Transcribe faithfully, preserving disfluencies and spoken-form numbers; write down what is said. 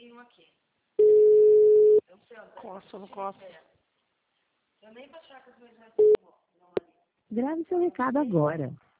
vizinho aqui. Eu sei, ó, Costa, não costa. eu nem vou achar que os meus netos não vão ali. Grave seu recado agora.